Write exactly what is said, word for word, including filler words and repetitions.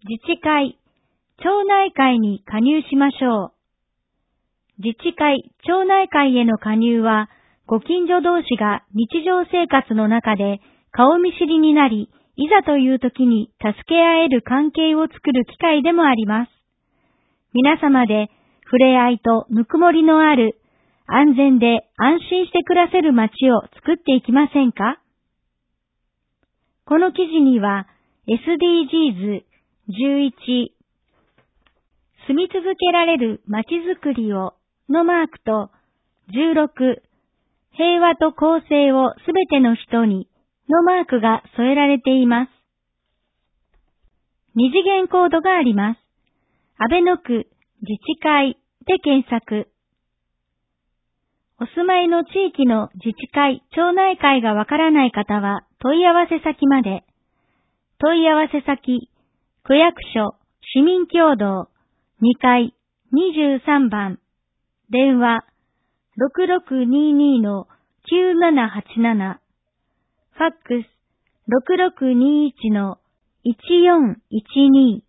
自治会、町内会に加入しましょう。自治会、町内会への加入は、ご近所同士が日常生活の中で顔見知りになり、いざという時に助け合える関係を作る機会でもあります。皆様で触れ合いとぬくもりのある、安全で安心して暮らせる街を作っていきませんか？この記事には エスディージーズじゅういち 住み続けられる街づくりをのマークとじゅうろく平和と公正をすべての人にのマークが添えられています。二次元コードがあります。阿倍野区自治会で検索。お住まいの地域の自治会、町内会がわからない方は問い合わせ先まで。問い合わせ先、区役所、市民協同、にかい、にじゅうさんばん、電話、ろくろくにーにーのきゅうななはちなな、ファックス、ろくろくにーいちのいちよんいちにー